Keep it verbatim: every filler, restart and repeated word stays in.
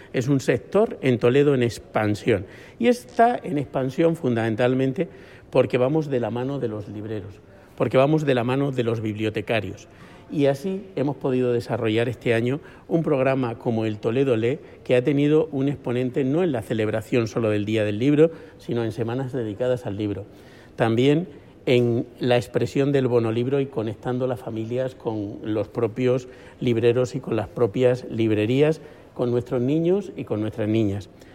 es un sector en Toledo en expansión. Y está en expansión fundamentalmente porque vamos de la mano de los libreros, porque vamos de la mano de los bibliotecarios. Y así hemos podido desarrollar este año un programa como el Toledo Lee, que ha tenido un exponente no en la celebración solo del Día del Libro, sino en semanas dedicadas al libro. También en la expresión del bonolibro y conectando las familias con los propios libreros y con las propias librerías, con nuestros niños y con nuestras niñas.